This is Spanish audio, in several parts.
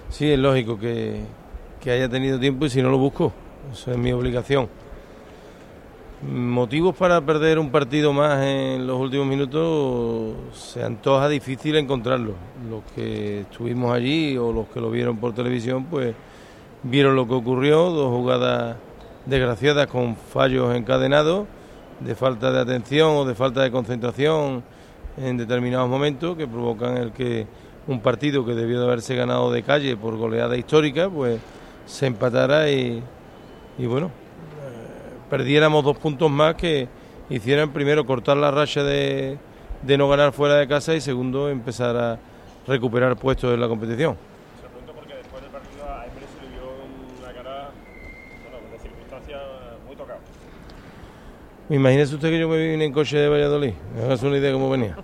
Sí, es lógico que haya tenido tiempo y si no lo busco, eso es mi obligación. Motivos para perder un partido más en los últimos minutos se antoja difícil encontrarlos. Los que estuvimos allí o los que lo vieron por televisión, pues vieron lo que ocurrió, dos jugadas desgraciadas con fallos encadenados, de falta de atención o de falta de concentración en determinados momentos que provocan el que un partido que debió de haberse ganado de calle por goleada histórica, pues se empatara y bueno, perdiéramos 2 puntos más que hicieran primero cortar la racha de no ganar fuera de casa y segundo empezar a recuperar puestos en la competición. Se pregunto porque después del partido a Emery se le vio una cara, bueno, de circunstancias muy tocada. Imagínese usted que yo me vine en coche de Valladolid, me hagas una idea de cómo venía.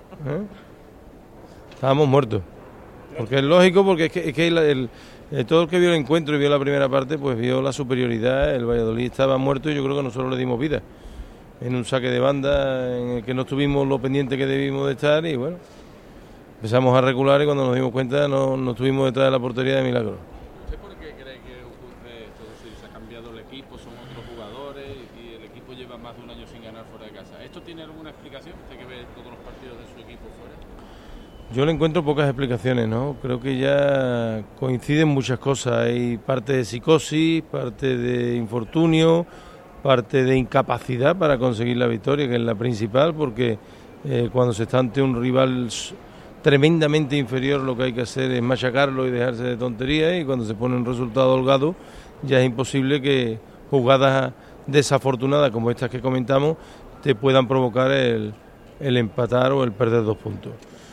Estábamos muertos. Porque es lógico, porque es que todo el que vio el encuentro y vio la primera parte, pues vio la superioridad. El Valladolid estaba muerto y yo creo que nosotros le dimos vida. En un saque de banda en el que no estuvimos lo pendiente que debimos de estar y bueno, empezamos a recular y cuando nos dimos cuenta no estuvimos detrás de la portería de milagro. ¿Usted por qué cree que ocurre esto? Es decir, se ha cambiado el equipo, son otros jugadores y el equipo lleva más de un año sin ganar fuera de casa. ¿Esto tiene alguna explicación? ¿Usted que ve todos los partidos de su equipo fuera? Yo le encuentro pocas explicaciones, ¿no? Creo que ya coinciden muchas cosas. Hay parte de psicosis, parte de infortunio, parte de incapacidad para conseguir la victoria, que es la principal, porque cuando se está ante un rival tremendamente inferior, lo que hay que hacer es machacarlo y dejarse de tonterías, y cuando se pone un resultado holgado, ya es imposible que jugadas desafortunadas como estas que comentamos te puedan provocar el empatar o el perder 2 puntos.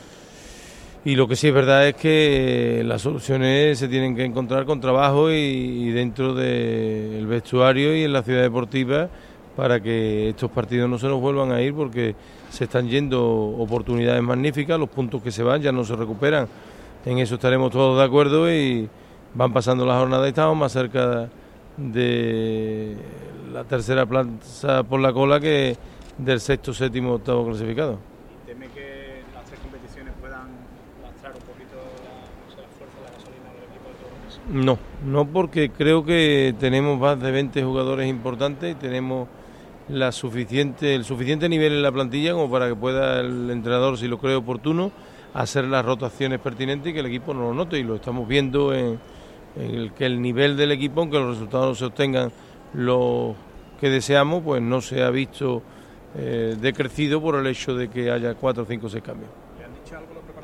Y lo que sí es verdad es que las soluciones se tienen que encontrar con trabajo y dentro del vestuario y en la ciudad deportiva para que estos partidos no se nos vuelvan a ir, porque se están yendo oportunidades magníficas, los puntos que se van ya no se recuperan, en eso estaremos todos de acuerdo y van pasando las jornadas y estamos más cerca de la tercera plaza por la cola que del sexto, séptimo, octavo clasificado. ¿Y teme que las 3 competiciones puedan lastrar un poquito la fuerza de la gasolina del equipo de todo eso? No, porque creo que tenemos más de 20 jugadores importantes y tenemos el suficiente nivel en la plantilla como para que pueda el entrenador, si lo cree oportuno, hacer las rotaciones pertinentes y que el equipo no lo note, y lo estamos viendo en que el nivel del equipo, aunque los resultados no se obtengan los que deseamos, pues no se ha visto decrecido por el hecho de que haya 4, 5, 6 cambios. ¿Le han dicho algo